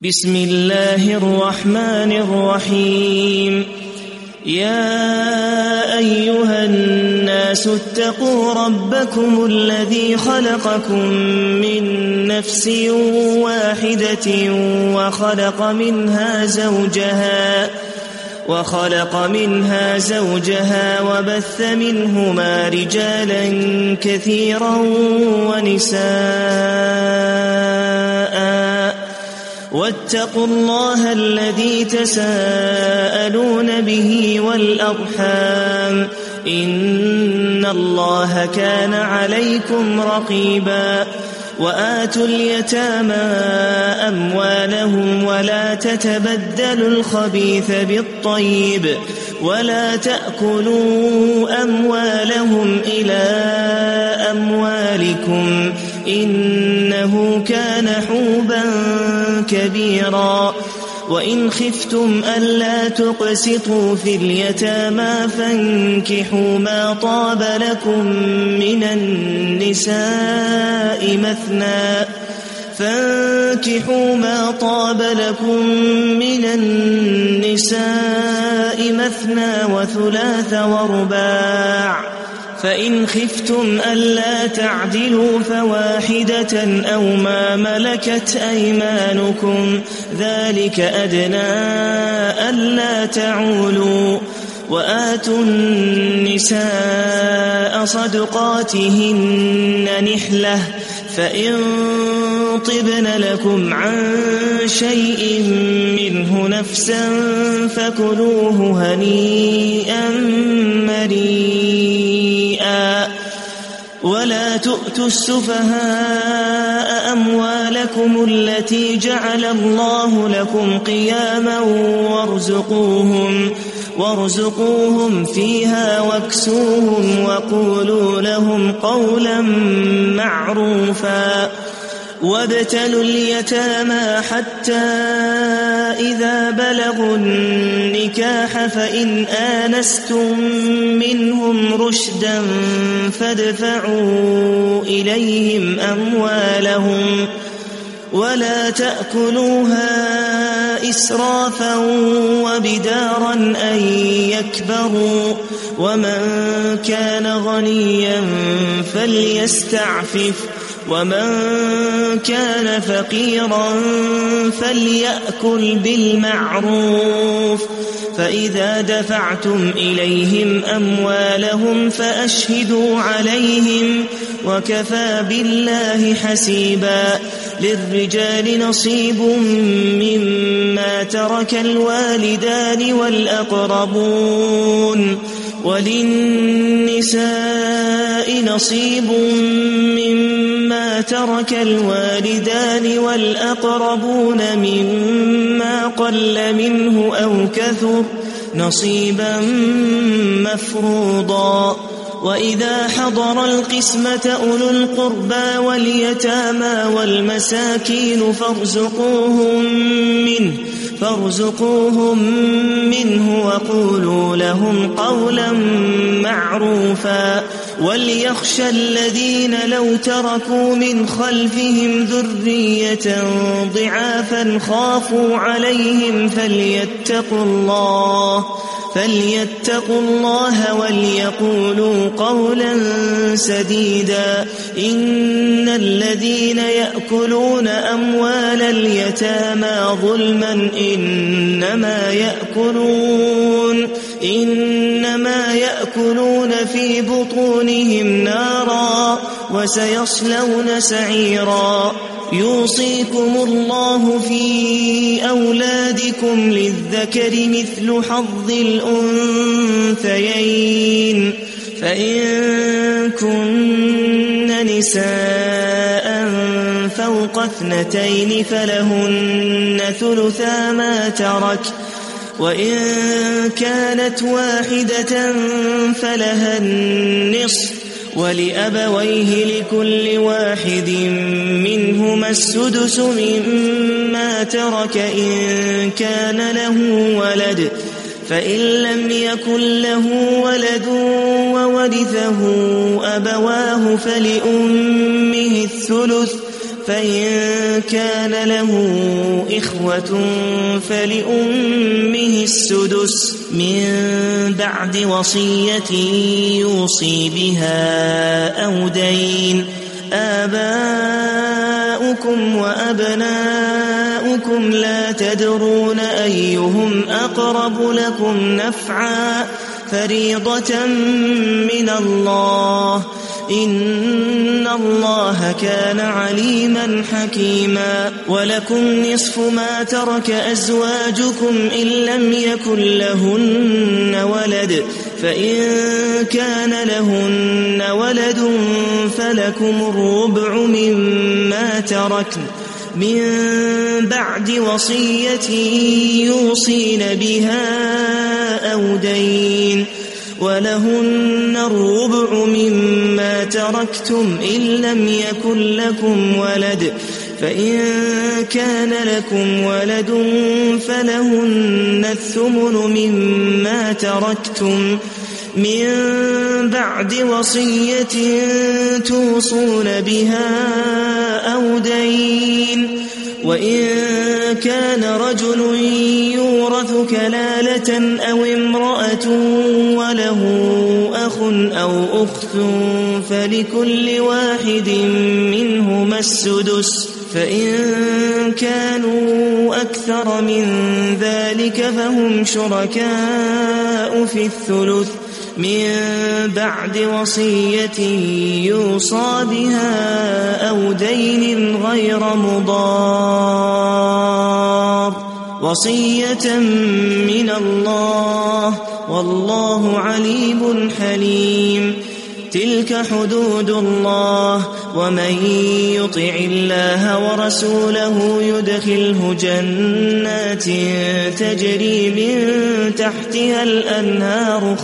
بسم الله الرحمن الرحيم. يا أيها الناس اتقوا ربكم الذي خلقكم من نفس واحدة وخلق منها زوجها وبث منهما رجالا كثيرا ونساء واتقوا الله الذي تساءلون به والأرحام إن الله كان عليكم رقيبا. وآتوا اليتامى أموالهم ولا تتبدلوا الخبيث بالطيب ولا تأكلوا أموالهم إلى أموالكم إنه كان حوبا كبيرا. وإن خفتم ألا تقسطوا في اليتامى فانكحوا ما طاب لكم من النساء مثنى وثلاث ورباع، فإن خفتم ألا تعدلوا فواحدة أو ما ملكت أيمانكم ذلك أدنى ألا تعولوا. وآتوا النساء صدقاتهن نحلة، فإن طبن لكم عن شيء منه نفسا فكلوه هنيئا مريئا. ولا تؤتوا السفهاء أموالكم التي جعل الله لكم قياما وارزقوهم فيها واكسوهم وقولوا لهم قولا معروفا. وابتلوا اليتامى حتى إذا بلغوا النكاح فإن آنستم منهم رشدا فادفعوا إليهم أموالهم ولا تأكلوها إسرافا وبدارا أن يكبروا. ومن كان غنيا فليستعفف ومن كان فقيرا فليأكل بالمعروف. فإذا دفعتم إليهم أموالهم فأشهدوا عليهم وكفى بالله حسيبا. للرجال نصيب مما ترك الوالدان والأقربون وللنساء نصيب مما ترك الوالدان والأقربون مما قل منه أو كثر نصيبا مفروضا. وإذا حضر القسمة أولو القربى واليتامى والمساكين فارزقوهم منه وقولوا لهم قولا معروفا. وليخشى الذين لو تركوا من خلفهم ذرية ضعافا خافوا عليهم فليتقوا الله وليقولوا قولا سديدا. إن الذين يأكلون أموال اليتامى ظلما إنما يأكلون في بطونهم نارا وسيصلون سعيرا. يوصيكم الله في أولادكم للذكر مثل حظ الأنثيين، فإن كن نساء فوق 2 فلهن ثلثا ما ترك، وإن كانت واحدة فلها النصف، ولأبويه لكل واحد منهما السدس مما ترك إن كان له ولد، فإن لم يكن له ولد وورثه أبواه فلأمه الثلث فإن كان له إخوة فلأمه السدس من بعد وصية يوصي بها أو دين. آباؤكم وأبناؤكم لا تدرون أيهم أقرب لكم نفعا فريضة من الله إن الله كان عليما حكيما. ولكم نصف ما ترك أزواجكم إن لم يكن لهن ولد فإن كان لهن ولد فلكم الربع مما تركن من بعد وصية يوصين بها أو دين. ولهن الربع مما تركتم إن لم يكن لكم ولد فإن كان لكم ولد فلهن الثمن مما تركتم من بعد وصية توصون بها أو دين. وإن كان رجل يورث كلالة أو امرأة وله أخ أو أخت فلكل واحد منهما السدس فإن كانوا أكثر من ذلك فهم شركاء في الثلث من بعد وصية يوصى بها أو دين غير مضار وصية من الله والله عليم حليم. تلك حدود الله ومن يطع الله ورسوله يدخله جنات تجري من تحتها الأنهار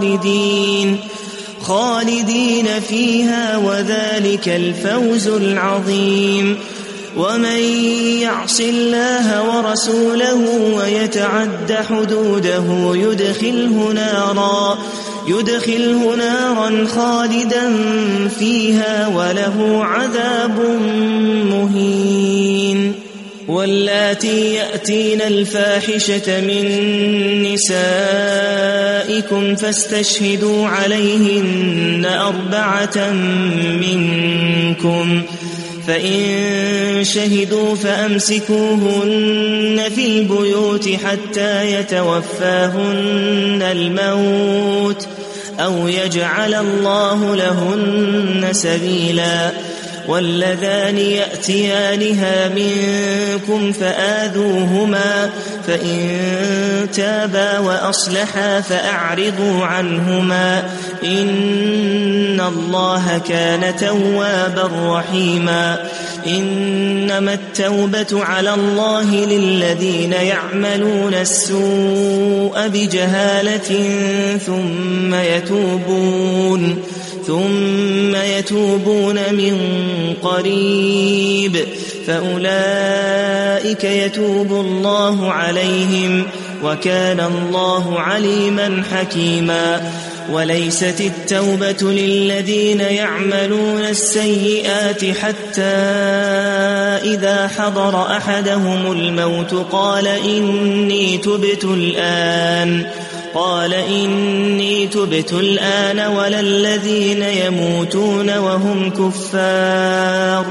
خالدين فيها وذلك الفوز العظيم. ومن يعص الله ورسوله ويتعد حدوده يدخله نارا خالدا فيها وله عذاب مهين. واللاتي يأتين الفاحشة من نسائكم فاستشهدوا عليهن 4 منكم فإن شهدوا فأمسكوهن في البيوت حتى يتوفاهن الموت أو يجعل الله لهن سبيلا. واللذان يأتيانها منكم فآذوهما فإن تابا وأصلحا فأعرضوا عنهما إن الله كان توابا رحيما. إنما التوبة على الله للذين يعملون السوء بجهالة ثم يتوبون من قريب فأولئك يتوب الله عليهم وكان الله عليما حكيما. وليست التوبة للذين يعملون السيئات حتى إذا حضر أحدهم الموت قال إني تبت الآن ولا الذين يموتون وهم كفار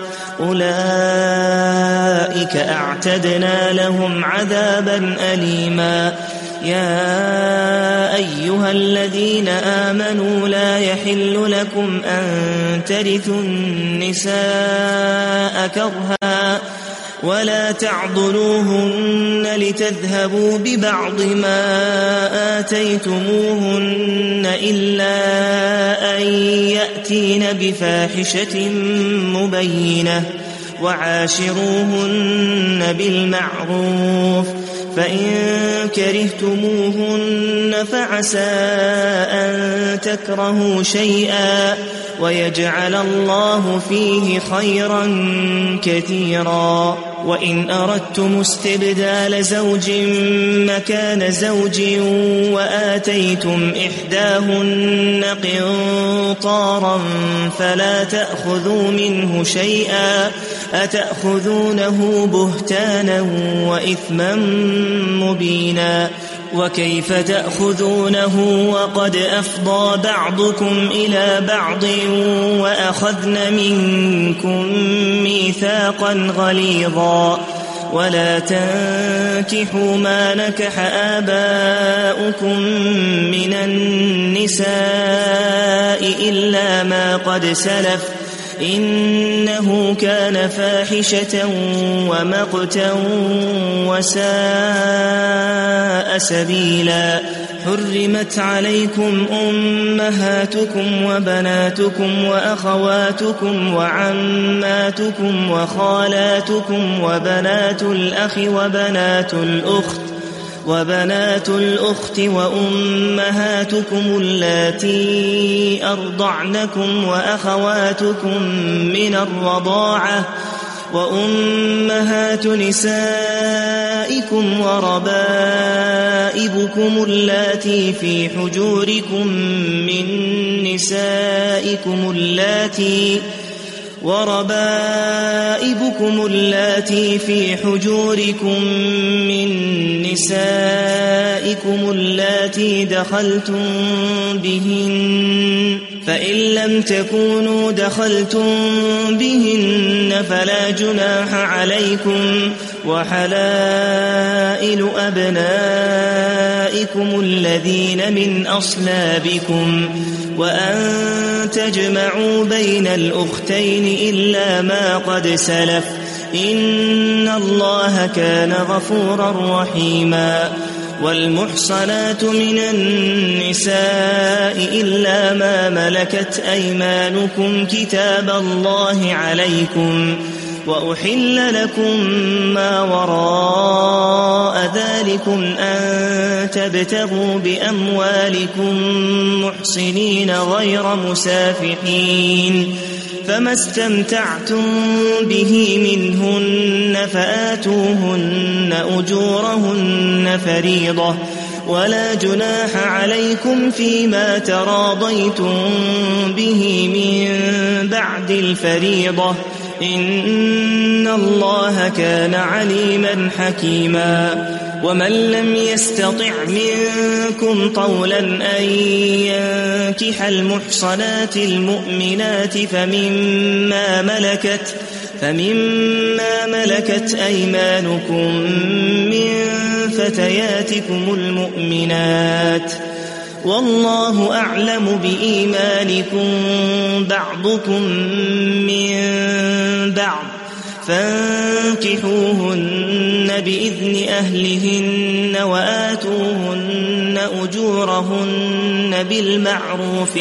أولئك أعتدنا لهم عذابا أليما. يا أيها الذين آمنوا لا يحل لكم أن ترثوا النساء كرها ولا تعضلوهن لتذهبوا ببعض ما آتيتموهن إلا أن يأتين بفاحشة مبينة وعاشروهن بالمعروف فإن كرهتموهن فعسى أن تكرهوا شيئا ويجعل الله فيه خيرا كثيرا. وإن أردتم استبدال زوج مكان زوج وآتيتم إحداهن قنطارا فلا تأخذوا منه شيئا أتأخذونه بهتانا وإثما مبينا وكيف تأخذونه وقد أفضى بعضكم إلى بعض وأخذن منكم ميثاقا غليظا ولا تنكحوا ما نكح آباؤكم من النساء إلا ما قد سلف إنه كان فاحشة ومقتا وساء سبيلا حرمت عليكم أمهاتكم وبناتكم وأخواتكم وعماتكم وخالاتكم وبنات الأخ وبنات الأخت وأمهاتكم اللاتي أرضعنكم وأخواتكم من الرضاعة وأمهات نسائكم وربائبكم اللاتي في حجوركم من نسائكم اللاتي دخلتم بهن فإن لم تكونوا دخلتم بهن فلا جناح عليكم وحلائل أبنائكم الذين من أصلابكم وأن تجمعوا بين الأختين إلا ما قد سلف إن الله كان غفورا رحيما والمحصنات من النساء إلا ما ملكت أيمانكم كتاب الله عليكم وأحل لكم ما وراء ذلكم أن تبتغوا بأموالكم محصنين غير مسافحين فما استمتعتم به منهن فآتوهن أجورهن فريضة ولا جناح عليكم فيما تراضيتم به من بعد الفريضة إن الله كان عليما حكيما ومن لم يستطع منكم طولا أن ينكح المحصنات المؤمنات فمما ملكت أيمانكم من فتياتكم المؤمنات والله أعلم بإيمانكم بعضكم من بعض فانكحوهن بإذن أهلهن وآتوهن أجورهن بالمعروف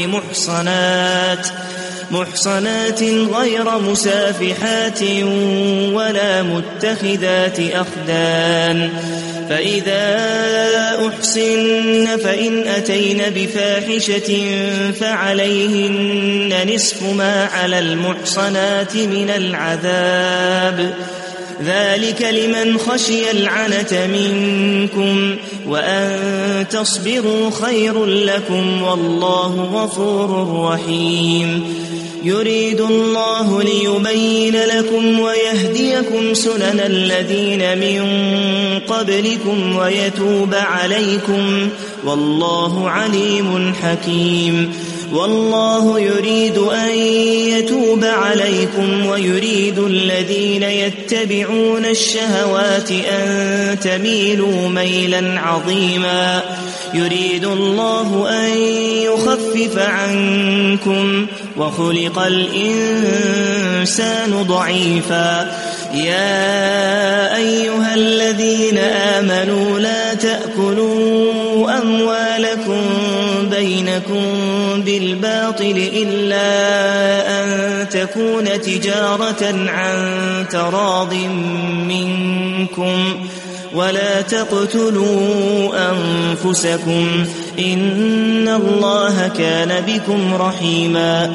محصنات غير مسافحات ولا متخذات أخدان فإذا أحصن فإن أتين بفاحشة فعليهن نصف ما على المحصنات من العذاب ذلك لمن خشي العنة منكم وأن تصبروا خير لكم والله غفور رحيم يريد الله ليبين لكم ويهديكم سنن الذين من قبلكم ويتوب عليكم والله عليم حكيم والله يريد أن يتوب عليكم ويريد الذين يتبعون الشهوات أن تميلوا ميلا عظيما يريد الله أن يخفف عنكم وخلق الإنسان ضعيفا يا أيها الذين آمنوا لا تأكلوا أموالكم بينكم بالباطل إلا أن تكون تجارة عن تراض منكم ولا تقتلوا أنفسكم إن الله كان بكم رحيما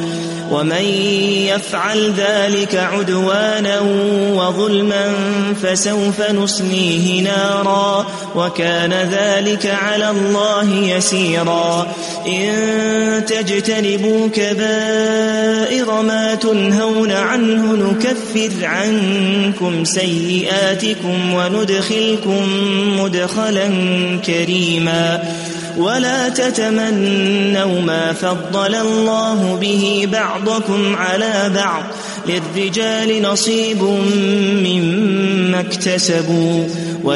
ومن يفعل ذلك عدوانا وظلما فسوف نصليه نارا وكان ذلك على الله يسيرا إن تجتنبوا كبائر ما تنهون عنه نكفر عنكم سيئاتكم وندخلكم مدخلا كريما ولا تتمنوا ما فضل الله به بعضكم على بعض للرجال نصيب مما اكتسبوا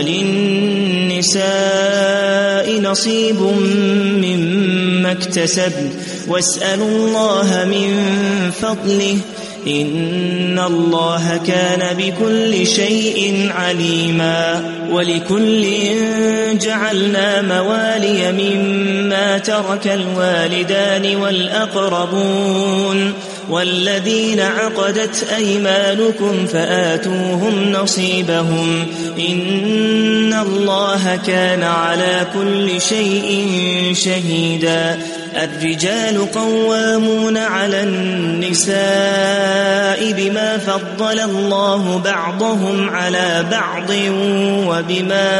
وللنساء نصيب مما اكتسبن واسألوا الله من فضله إن الله كان بكل شيء عليما ولكل جعلنا موالي مما ترك الوالدان والأقربون والذين عقدت أيمانكم فآتوهم نصيبهم إن الله كان على كل شيء شهيدا الرجال قوامون على النساء بما فضل الله بعضهم على بعض وبما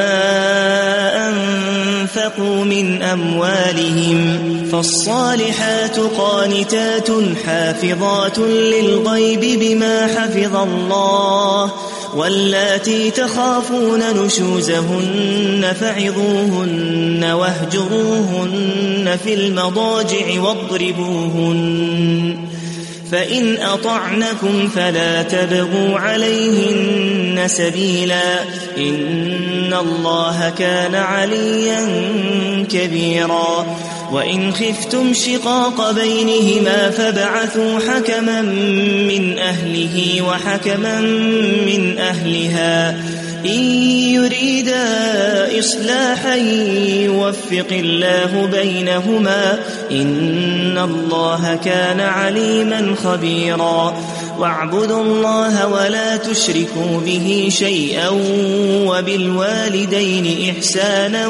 أنفقوا من أموالهم فالصالحات قانتات حافظات للغيب بما حفظ الله واللاتي تخافون نشوزهن فعظوهن واهجروهن في المضاجع واضربوهن فإن أطعنكم فلا تبغوا عليهن سبيلا إن الله كان عليا كبيرا وإن خفتم شقاق بينهما فابعثوا حكما من أهله وحكما من أهلها إن يريدا إصلاحا يوفق الله بينهما إن الله كان عليما خبيرا واعبدوا الله ولا تشركوا به شيئا وبالوالدين إحسانا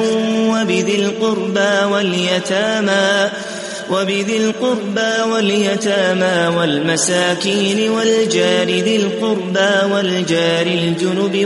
وبذي القربى واليتامى والمساكين والجار ذي القربى والجار الجنب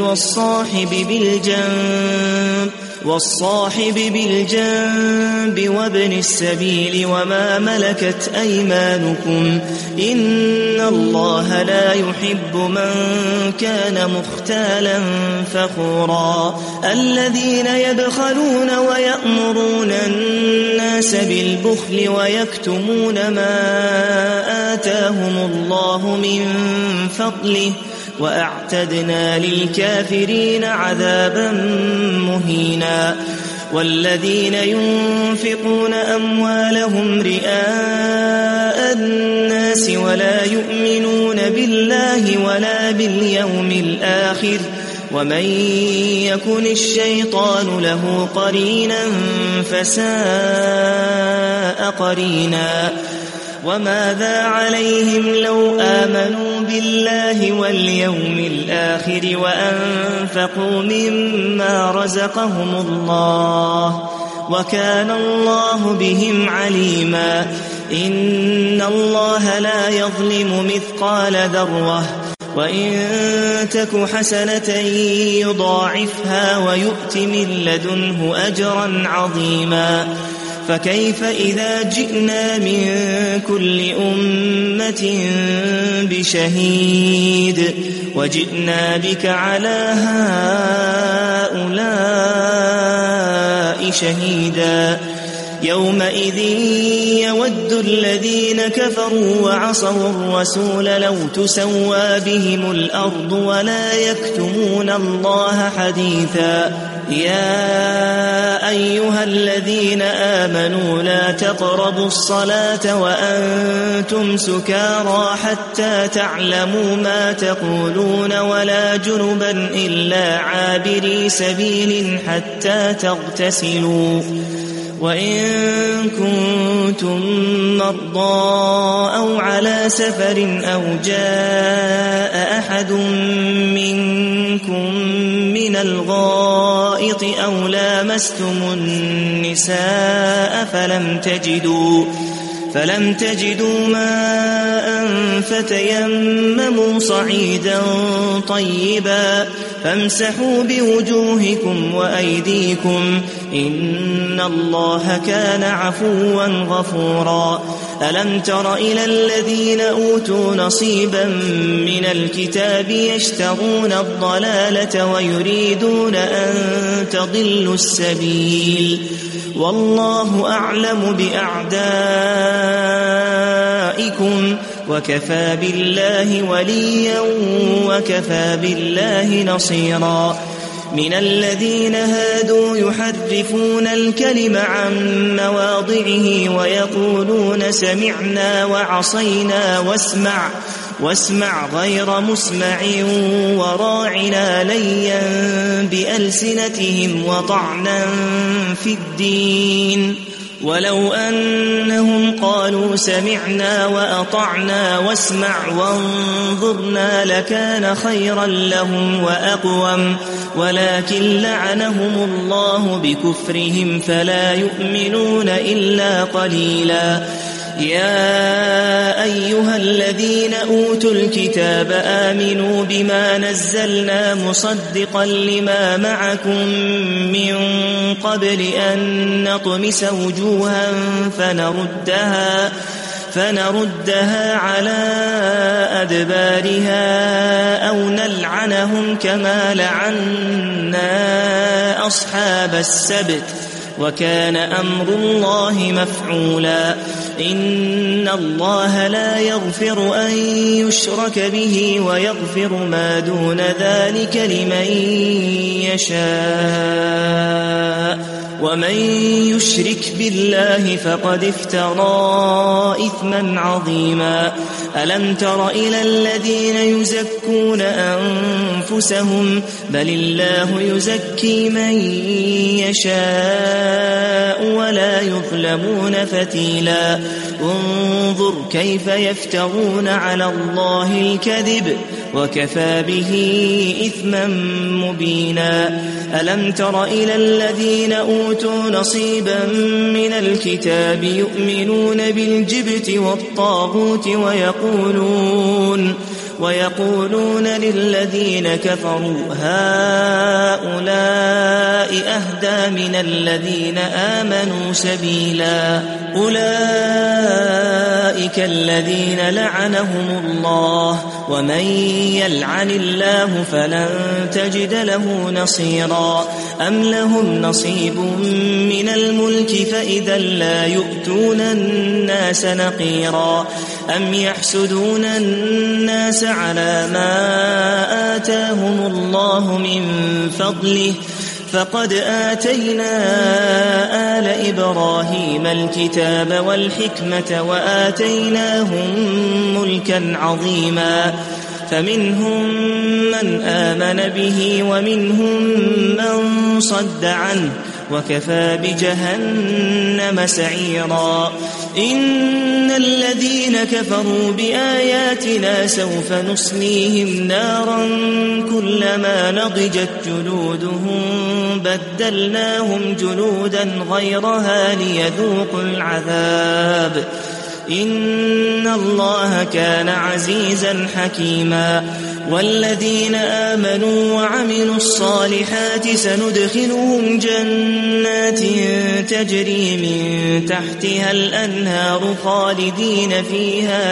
والصاحب بالجنب وابن السبيل وما ملكت أيمانكم إن الله لا يحب من كان مختالا فخورا الذين يبخلون ويأمرون الناس بالبخل ويكتمون ما آتاهم الله من فضله وأعتدنا للكافرين عذابا مهينا والذين ينفقون أموالهم رئاء الناس ولا يؤمنون بالله ولا باليوم الآخر ومن يكن الشيطان له قرينا فساء قرينا وماذا عليهم لو آمنوا بالله واليوم الآخر وأنفقوا مما رزقهم الله وكان الله بهم عليما إن الله لا يظلم مثقال ذرة وإن تك حسنة يضاعفها ويؤت من لدنه أجرا عظيما فكيف إذا جئنا من كل أمة بشهيد وجئنا بك على هؤلاء شهيدا يومئذ يود الذين كفروا وعصوا الرسول لو تسوى بهم الأرض ولا يكتمون الله حديثا يا أيها الذين آمنوا لا تقربوا الصلاة وأنتم سكارى حتى تعلموا ما تقولون ولا جنبا إلا عابري سبيل حتى تغتسلوا وإن كنتم مرضى أو على سفر أو جاء أحد منكم من الغائط أو لامستم النساء فلم تجدوا ماء فتيمموا صعيدا طيبا فامسحوا بوجوهكم وأيديكم إن الله كان عفوا غفورا ألم تر إلى الذين أوتوا نصيبا من الكتاب يشترون الضلالة ويريدون أن تضلوا السبيل والله أعلم بأعدائكم وكفى بالله وليا وكفى بالله نصيرا من الذين هادوا يحرفون الكلم عن مواضعه ويقولون سمعنا وعصينا واسمع غير مسمع وراعنا ليا بألسنتهم وطعنا في الدين ولو أنهم قالوا سمعنا وأطعنا واسمع وانظرنا لكان خيرا لهم وأقوم ولكن لعنهم الله بكفرهم فلا يؤمنون إلا قليلا يا أيها الذين أوتوا الكتاب آمنوا بما نزلنا مصدقا لما معكم من قبل أن نطمس وجوها فنردها على أدبارها أو نلعنهم كما لعنا أصحاب السبت وكان أمر الله مفعولا إن الله لا يغفر أن يشرك به ويغفر ما دون ذلك لمن يشاء ومن يشرك بالله فقد افترى إثما عظيما ألم تر إلى الذين يزكون أنفسهم بل الله يزكي من يشاء ولا يظلمون فتيلا انظر كيف يفترون على الله الكذب وكفى به إثما مبينا ألم تر إلى الذين أوتوا نصيبا من الكتاب يؤمنون بالجبت والطاغوت ويقولون للذين كفروا هؤلاء أهدى من الذين آمنوا سبيلا أولئك الذين لعنهم الله ومن يلعن الله فلن تجد له نصيرا أم لهم نصيب من الملك فإذا لا يؤتون الناس نقيرا أم يحسدون الناس على ما آتاهم الله من فضله فقد آتينا آل إبراهيم الكتاب والحكمة وآتيناهم ملكا عظيما فمنهم من آمن به ومنهم من صد عنه وكفى بجهنم سعيرا إن الذين كفروا بآياتنا سوف نصليهم نارا كلما نضجت جلودهم بدلناهم جلودا غيرها ليذوقوا العذاب إن الله كان عزيزا حكيما والذين آمنوا وعملوا الصالحات سندخلهم جنات تجري من تحتها الأنهار خالدين فيها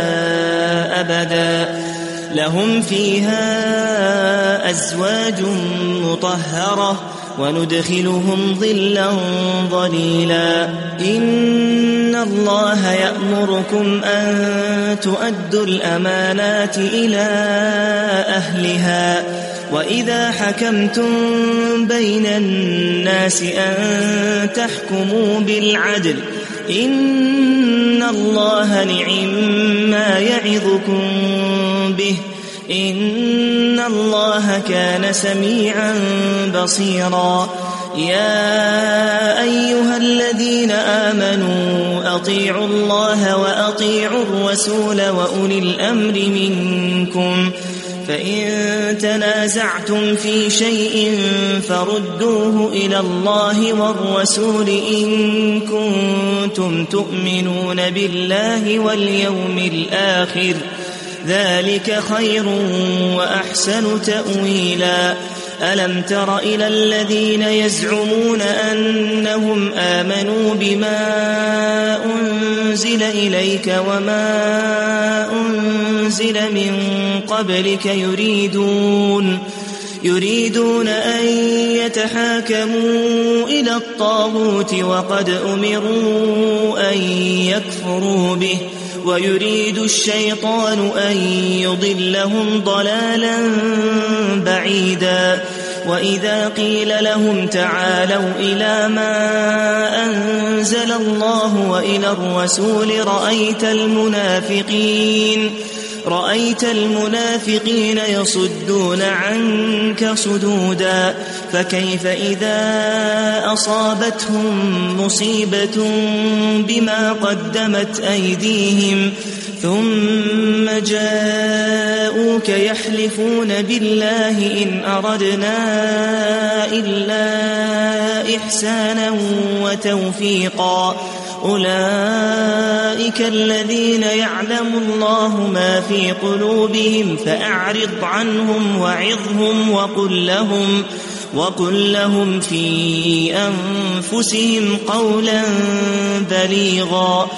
أبدا لهم فيها أزواج مطهرة وندخلهم ظلا ظليلا إن الله يأمركم أن تؤدوا الأمانات إلى أهلها وإذا حكمتم بين الناس أن تحكموا بالعدل إن الله نعم يعظكم به إن الله كان سميعا بصيرا يا أيها الذين آمنوا أطيعوا الله وأطيعوا الرسول وأولي الأمر منكم فإن تنازعتم في شيء فردوه إلى الله والرسول إن كنتم تؤمنون بالله واليوم الآخر ذلك خير وأحسن تأويلا ألم تر إلى الذين يزعمون أنهم آمنوا بما أنزل إليك وما أنزل من قبلك يريدون أن يتحاكموا إلى الطاغوت وقد أمروا أن يكفروا به ويريد الشيطان أن يضلهم ضلالا بعيدا وإذا قيل لهم تعالوا إلى ما أنزل الله وإلى الرسول رأيت المنافقين يصدون عنك صدودا فكيف إذا أصابتهم مصيبة بما قدمت أيديهم ثم جاءوك يحلفون بالله إن أردنا إلا إحسانا وتوفيقا أولئك الذين يعلم الله ما في قلوبهم فأعرض عنهم وعظهم وقل لهم في أنفسهم قولا بليغا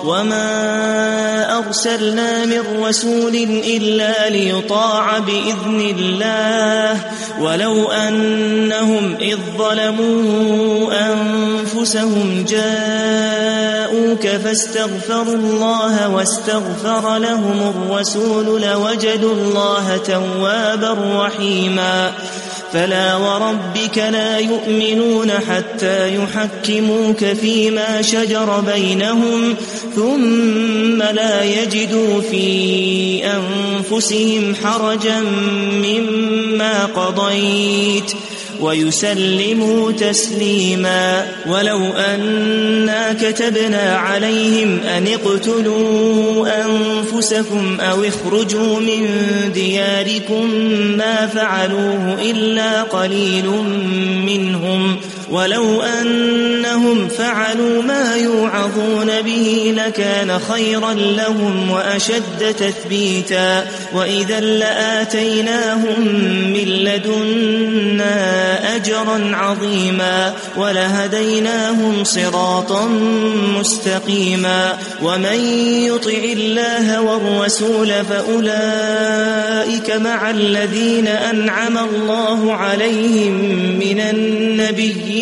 وما أرسلنا من رسول إلا ليطاع بإذن الله ولو أنهم إذ ظلموا أنفسهم جاءوك فاستغفروا الله واستغفر لهم الرسول لوجدوا الله توابا رحيما فلا وربك لا يؤمنون حتى يحكموك فيما شجر بينهم ثم لا يجدوا في أنفسهم حرجا مما قضيت ويسلموا تسليما ولو أنا كتبنا عليهم أن اقتلوا أنفسكم أو اخرجوا من دياركم ما فعلوه إلا قليل منهم ولو أنهم فعلوا ما يوعظون به لكان خيرا لهم وأشد تثبيتا وإذا لآتيناهم من لدنا أجرا عظيما ولهديناهم صراطا مستقيما ومن يطع الله والرسول فأولئك مع الذين أنعم الله عليهم من النبيين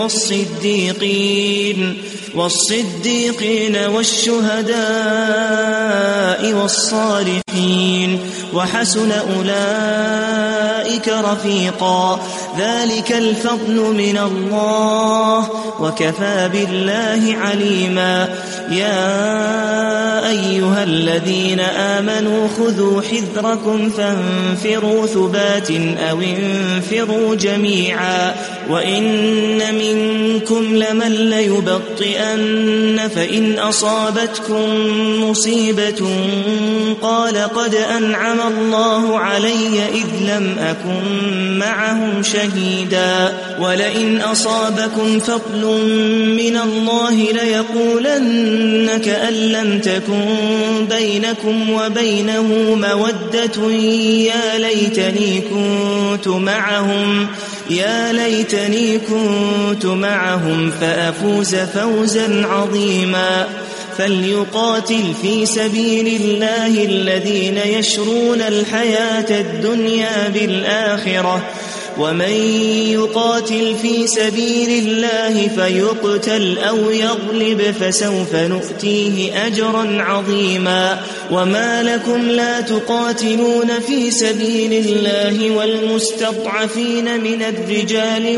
والصديقين والشهداء والصالحين وحسن أولئك رفيقا ذلك الفضل من الله وكفى بالله عليما يا أيها الذين آمنوا خذوا حذركم فانفروا ثبات أو انفروا جميعا وإن منكم لمن ليبطئن فإن أصابتكم مصيبة قال قد أنعم الله علي إذ لم أكن معهم شهيدا ولئن أصابكم فضل من الله ليقولن كأن لم تكن بينكم وبينه مودة يا ليتني كنت معهم فأفوز فوزا عظيما فليقاتل في سبيل الله الذين يشرون الحياة الدنيا بالآخرة ومن يقاتل في سبيل الله فيقتل أو يغلب فسوف نؤتيه أجرا عظيما وما لكم لا تقاتلون في سبيل الله والمستضعفين من الرجال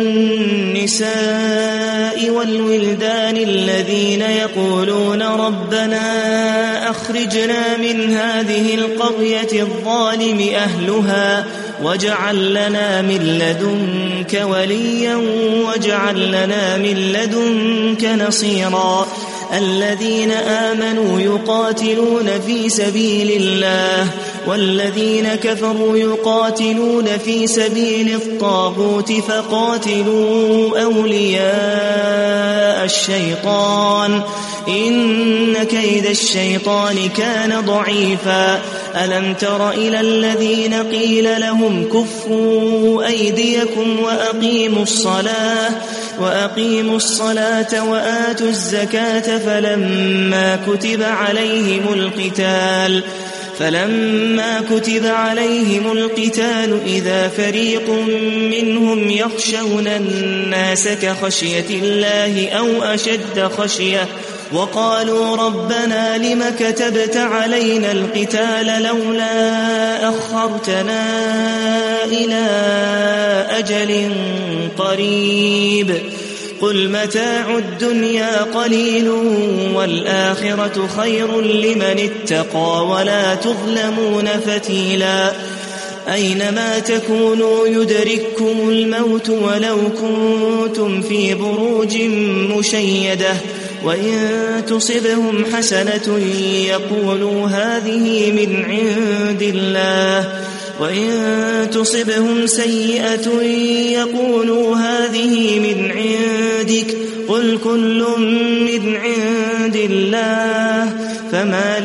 والنساء والولدان الذين يقولون ربنا أخرجنا من هذه القرية الظالم أهلها واجعل لنا من لدنك وليا واجعل لنا من لدنك نصيرا الذين آمنوا يقاتلون في سبيل الله والذين كفروا يقاتلون في سبيل الطاغوت فقاتلوا أولياء الشيطان إن كيد الشيطان كان ضعيفا ألم تر إلى الذين قيل لهم كفوا أيديكم وأقيموا الصلاة وآتوا الزكاة فلما كتب عليهم القتال إذا فريق منهم يخشون الناس كخشية الله أو أشد خشية وقالوا ربنا لم كتبت علينا القتال لولا أخرتنا إلى أجل قريب قل متاع الدنيا قليل والآخرة خير لمن اتقى ولا تظلمون فتيلا أينما تكونوا يدرككم الموت ولو كنتم في بروج مشيدة وإن تصبهم حسنة يقولوا هذه من عند الله وإن تصبهم سيئة يقولوا هذه من عندك قل كل من عند الله فما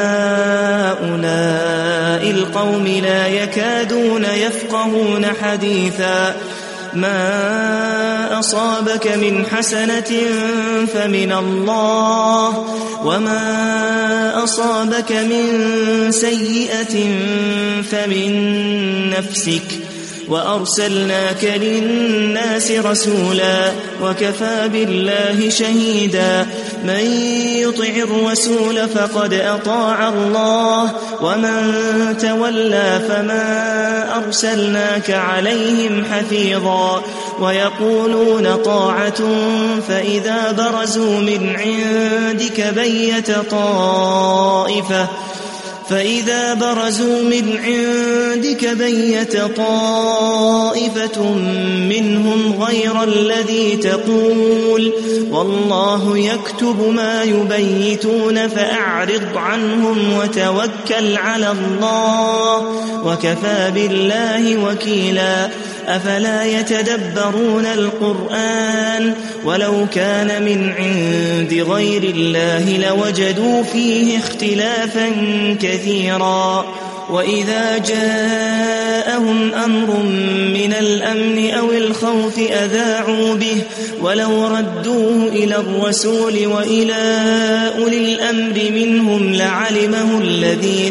لهؤلاء القوم لا يكادون يفقهون حديثا ما أصابك من حسنة فمن الله وما أصابك من سيئة فمن نفسك وأرسلناك للناس رسولا وكفى بالله شهيدا من يطع الرسول فقد أطاع الله ومن تولى فما أرسلناك عليهم حفيظا ويقولون طاعة فإذا برزوا من عندك بيت طائفة منهم غير الذي تقول والله يكتب ما يبيتون فأعرض عنهم وتوكل على الله وكفى بالله وكيلا أفلا يتدبرون القرآن ولو كان من عند غير الله لوجدوا فيه اختلافا كثيرا وإذا جاءهم أمر من الأمن أو الخوف أذاعوا به ولو ردوه إلى الرسول وإلى أولي الأمر منهم لعلمه الذين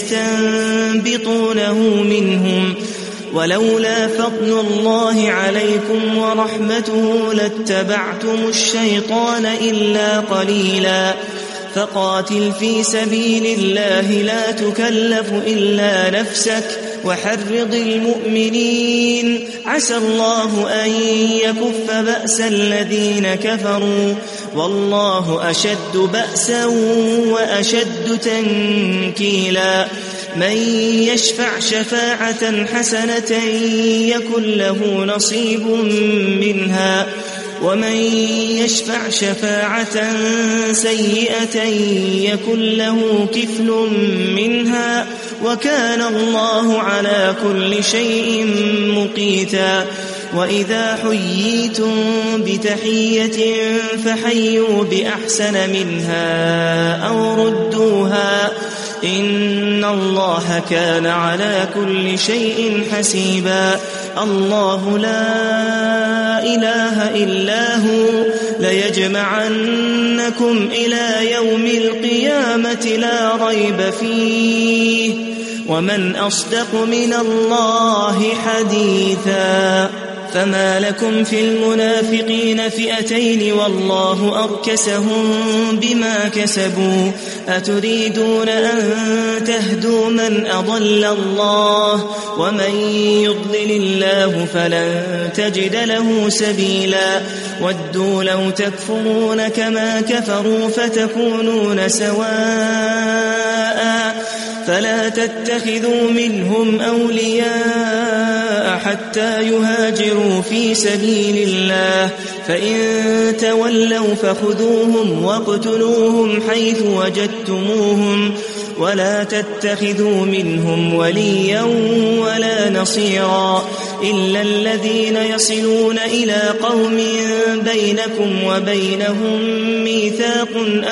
يستنبطونه منهم ولولا فضل الله عليكم ورحمته لاتبعتم الشيطان إلا قليلا فقاتل في سبيل الله لا تكلف إلا نفسك وحرض المؤمنين عسى الله أن يكف بأس الذين كفروا والله أشد بأسا وأشد تنكيلا من يشفع شفاعة حسنة يكن له نصيب منها ومن يشفع شفاعة سيئة يكن له كفل منها وكان الله على كل شيء مقيتا وإذا حييتم بتحية فحيوا بأحسن منها أو ردوها إن الله كان على كل شيء حسيبا الله لا إله إلا هو ليجمعنكم إلى يوم القيامة لا ريب فيه ومن أصدق من الله حديثا فما لكم في المنافقين فئتين والله أركسهم بما كسبوا أتريدون أن تهدوا من أضل الله ومن يضلل الله فلن تجد له سبيلا ودوا لو تكفرون كما كفروا فتكونون سواء فلا تتخذوا منهم أولياء حتى يهاجروا في سبيل الله فإن تولوا فخذوهم واقتلوهم حيث وجدتموهم ولا تتخذوا منهم وليا ولا نصيرا إلا الذين يصلون إلى قوم بينكم وبينهم ميثاق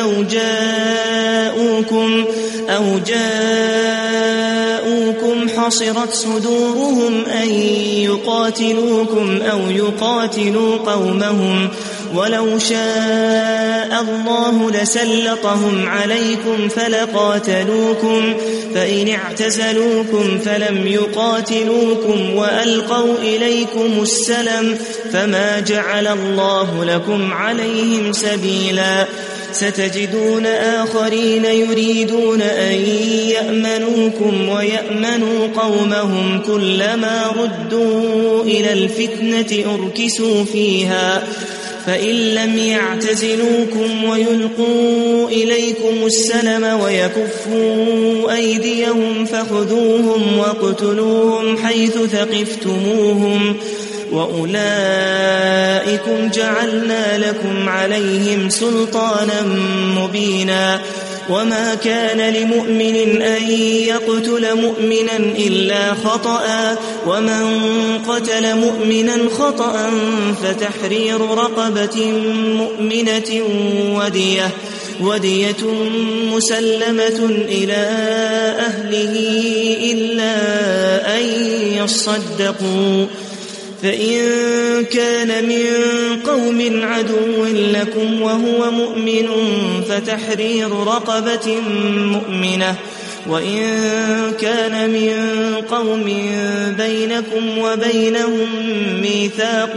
أو جاءوكم حصرت صدورهم أن يقاتلوكم أو يقاتلوا قومهم ولو شاء الله لسلطهم عليكم فلقاتلوكم فإن اعتزلوكم فلم يقاتلوكم وألقوا إليكم السلم فما جعل الله لكم عليهم سبيلا ستجدون آخرين يريدون أن يأمنوكم ويأمنوا قومهم كلما ردوا إلى الفتنة أركسوا فيها فإن لم يعتزلوكم ويلقوا إليكم السلم ويكفوا أيديهم فخذوهم واقتلوهم حيث ثقفتموهم وأولئكم جعلنا لكم عليهم سلطانا مبينا وما كان لمؤمن أن يقتل مؤمنا إلا خطأ ومن قتل مؤمنا خطأ فتحرير رقبة مؤمنة ودية مسلمة إلى أهله إلا أن يصدقوا فإن كان من قوم عدو لكم وهو مؤمن فتحرير رقبة مؤمنة وإن كان من قوم بينكم وبينهم ميثاق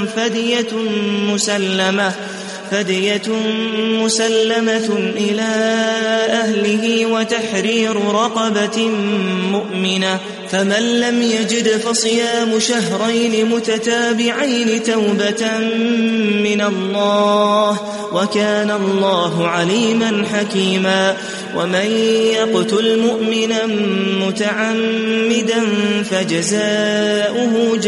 فدية مسلمة إلى أهله وتحرير رقبة مؤمنة فمن لم يجد فصيام شهرين متتابعين توبة من الله وكان الله عليما حكيما ومن يقتل مؤمنا متعمدا فجزاؤه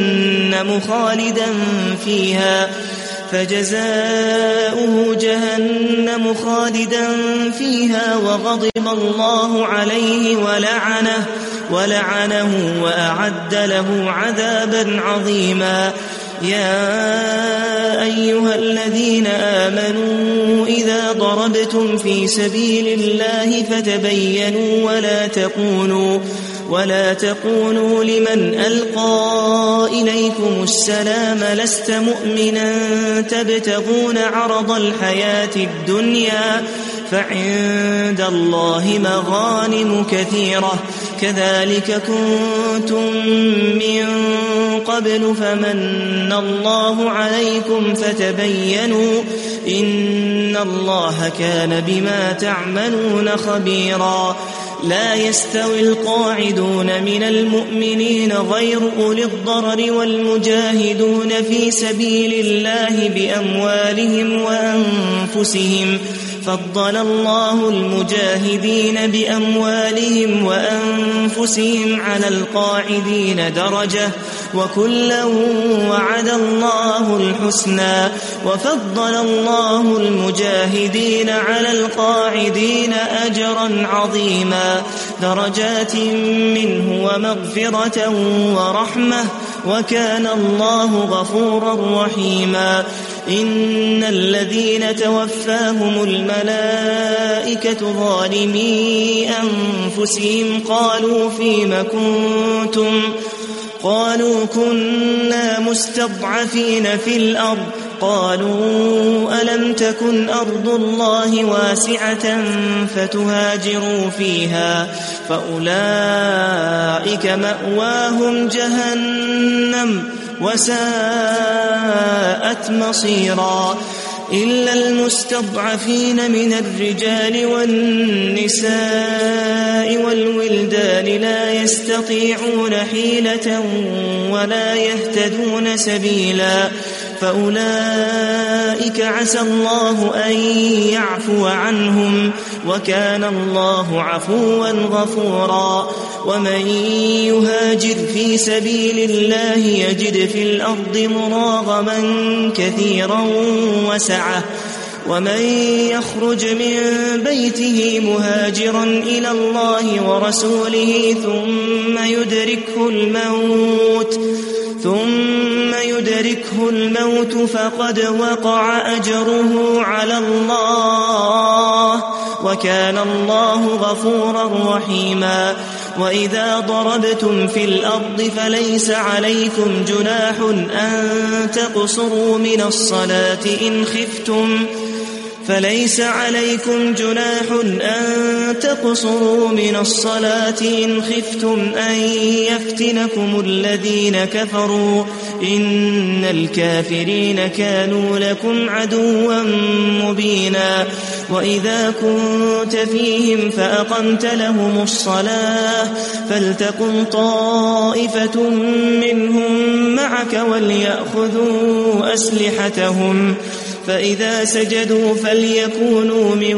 جهنم خالدا فيها وغضب الله عليه ولعنه وأعد له عذابا عظيما يا أيها الذين آمنوا إذا ضربتم في سبيل الله فتبينوا ولا تقولوا لمن ألقى إليكم السلام لست مؤمنا تبتغون عرض الحياة الدنيا فعند الله مغانم كثيرة كذلك كنتم من قبل فمن الله عليكم فتبينوا إن الله كان بما تعملون خبيرا لا يستوي القاعدون من المؤمنين غير أولي الضرر والمجاهدون في سبيل الله بأموالهم وأنفسهم فضل الله المجاهدين بأموالهم وأنفسهم على القاعدين درجة وكلا وعد الله الحسنى وفضل الله المجاهدين على القاعدين أجرا عظيما درجات منه ومغفرة ورحمة وكان الله غفورا رحيما إن الذين توفاهم الملائكة ظالمي أنفسهم قالوا فيم كنتم قالوا كنا مستضعفين في الأرض قالوا ألم تكن أرض الله واسعة فتهاجروا فيها فأولئك مأواهم جهنم وساءت مصيرا إلا المستضعفين من الرجال والنساء والولدان لا يستطيعون حيلة ولا يهتدون سبيلا فأولئك عسى الله أن يعفو عنهم وكان الله عفوا غفورا ومن يهاجر في سبيل الله يجد في الأرض مراغما كثيرا ومن يخرج من بيته مهاجرا إلى الله ورسوله ثم يدركه الموت فقد وقع أجره على الله وكان الله غفورا رحيما. وإذا ضربتم في الأرض فليس عليكم جناح أن تقصروا من الصلاة إن خفتم أن يفتنكم الذين كفروا إن الكافرين كانوا لكم عدوا مبينا. وإذا كنت فيهم فأقمت لهم الصلاة فلتكن طائفة منهم معك وليأخذوا أسلحتهم فإذا سجدوا فليكونوا من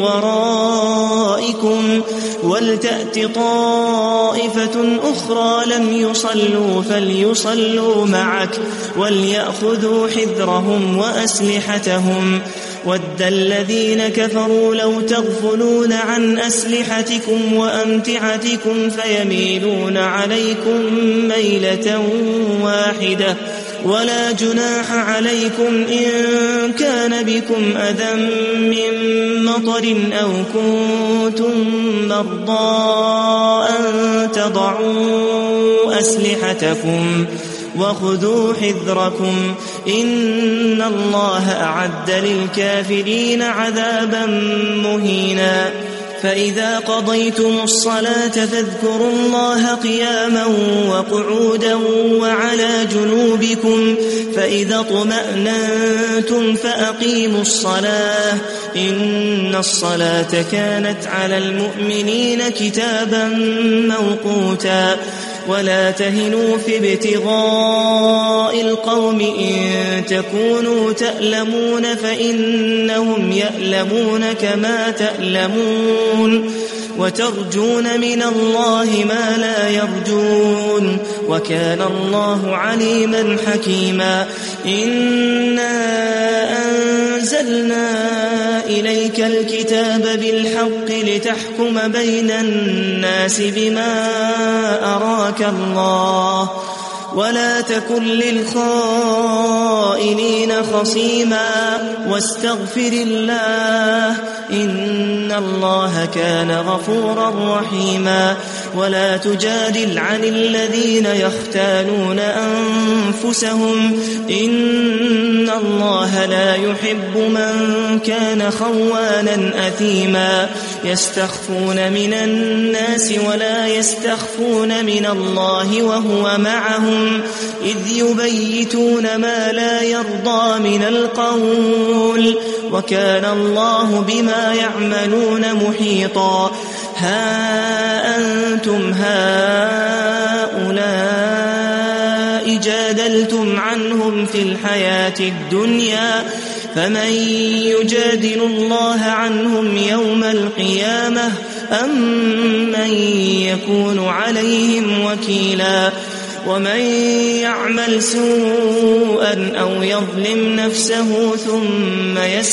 ورائكم ولتأت طائفة أخرى لم يصلوا فليصلوا معك وليأخذوا حذرهم وأسلحتهم. ود الذين كفروا لو تغفلون عن أسلحتكم وأمتعتكم فيميلون عليكم ميلة واحدة ولا جناح عليكم إن كان بكم أذى من مطر أو كنتم مرضى أن تضعوا أسلحتكم وخذوا حذركم إن الله أعد للكافرين عذابا مهينا. فإذا قضيتم الصلاة فاذكروا الله قياما وقعودا وعلى جنوبكم فإذا اطمأننتم فأقيموا الصلاة إن الصلاة كانت على المؤمنين كتابا موقوتا. ولا تهنوا في ابتغاء القوم إن تكونوا تألمون فإنهم يألمون كما تألمون وترجون من الله ما لا يرجون وكان الله عليما حكيما. إنا أنزلنا إليك الكتاب بالحق لتحكم بين الناس بما أراك الله ولا تكن للخائنين خصيما واستغفر الله إن الله كان غفورا رحيما. ولا تجادل عن الذين يختانون أنفسهم إن الله لا يحب من كان خوانا أثيما. يستخفون من الناس ولا يستخفون من الله وهو معهم إذ يبيتون ما لا يرضى من القول وكان الله بما يعملون محيطا. ها أنتم هؤلاء جادلتم عنهم في الحياة الدنيا فمن يجادل الله عنهم يوم القيامة أم من يكون عليهم وكيلا. ومن يعمل سوءا أو يظلم نفسه ثم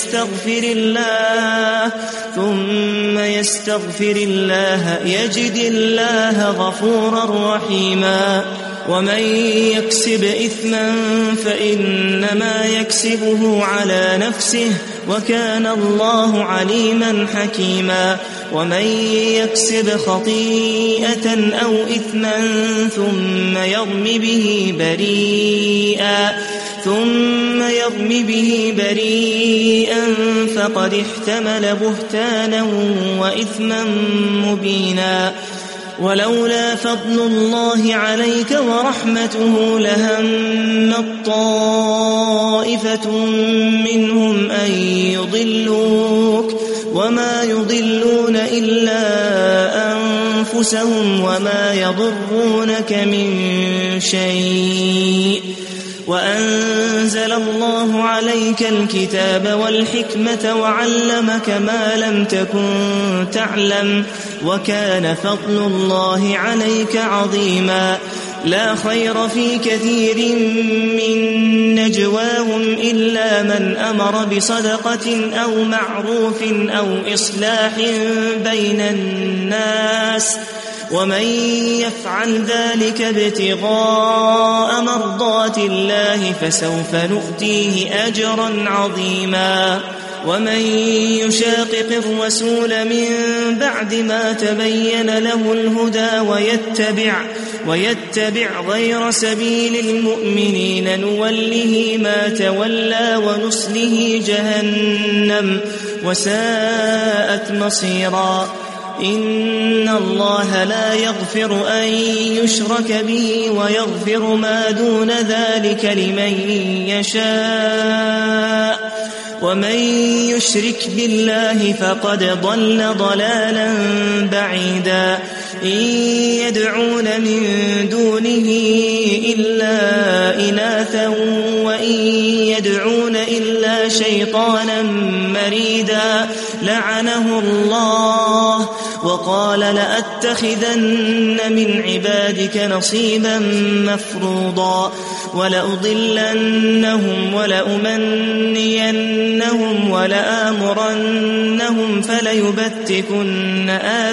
يستغفر الله يجد الله غفورا رحيما. ومن يكسب إثما فإنما يكسبه على نفسه وكان الله عليما حكيما. ومن يكسب خطيئة أو إثما ثم يرم به بريئا فقد احتمل بهتانا وإثما مبينا. ولولا فضل الله عليك ورحمته لهمت طائفة منهم أن يضلوك وما يضلون إلا أنفسهم وما يضرونك من شيء. وأنزل الله عليك الكتاب والحكمة وعلمك ما لم تكن تعلم وكان فضل الله عليك عظيما. لا خير في كثير من نجواهم إلا إلا من أمر بصدقة أو معروف أو إصلاح بين الناس ومن يفعل ذلك ابتغاء مرضات الله فسوف نؤتيه أجرا عظيما ومن يشاقق الرسول من بعد ما تبين له الهدى ويتبع غير سبيل المؤمنين نوله ما تولى ونصله جهنم وساءت مصيرا إن الله لا يغفر أن يشرك به ويغفر ما دون ذلك لمن يشاء ومن يشرك بالله فقد ضل ضلالا بعيدا إن يدعون من دونه إلا إناثا وإن يدعون إلا شيطانا مريدا لعنه الله وقال لأتخذن من عبادك نصيبا مفروضا ولأضلنهم ولأمنينهم ولآمرنهم فليبتكن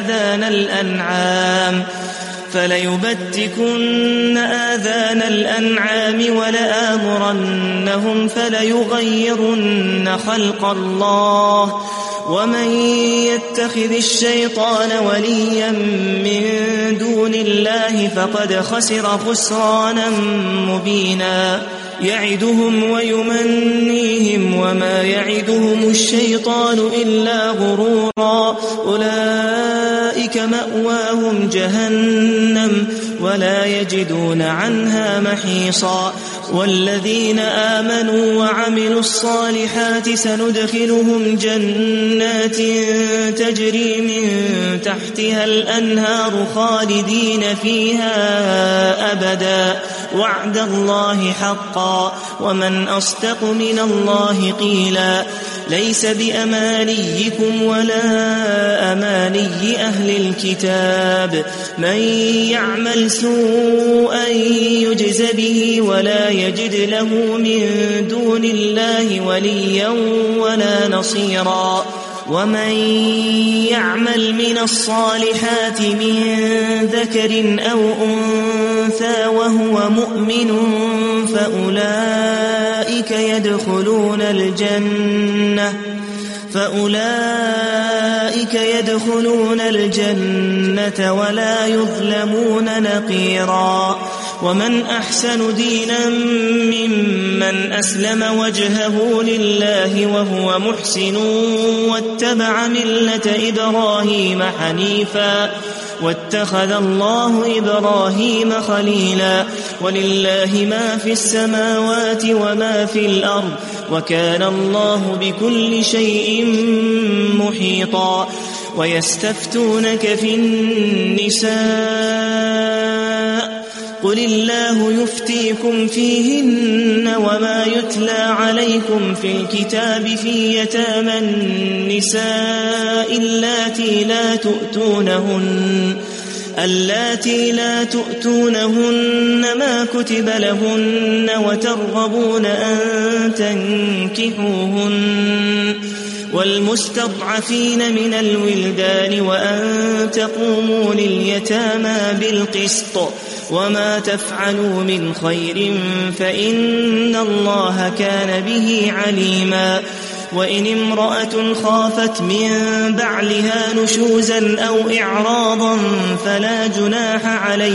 آذان الأنعام ولآمرنهم فليغيرن خلق الله ومن يتخذ الشيطان وليا من دون الله فقد خسر خسرانا مبينا يعدهم ويمنيهم وما يعدهم الشيطان إلا غرورا أولئك مأواهم جهنم ولا يجدون عنها محيصا والذين آمنوا وعملوا الصالحات سندخلهم جنات تجري من تحتها الأنهار خالدين فيها أبدا وعد الله حقا ومن أصدق من الله قيلا ليس بأمانيكم ولا أماني أهل الكتاب من يعمل سوءا يجز به ولا يجد له من دون الله وليا ولا نصيرا ومن يعمل من الصالحات من ذكر أو أنثى وهو مؤمن فأولئك يدخلون الجنة ولا يظلمون نقيرا ومن أحسن دينا ممن أسلم وجهه لله وهو محسن واتبع ملة إبراهيم حنيفا واتخذ الله إبراهيم خليلا ولله ما في السماوات وما في الأرض وكان الله بكل شيء محيطا ويستفتونك في النساء قل الله يفتيكم فيهن وما يتلى عليكم في الكتاب في يتامى النساء اللاتي لا تؤتونهن ما كتب لهن وترغبون أن تنكحوهن والمستضعفين من الولدان وأن تقوموا لليتامى بالقسط وما تفعلوا من خير فإن الله كان به عليما وإن امرأة خافت من بعلها نشوزا أو إعراضا فلا جناح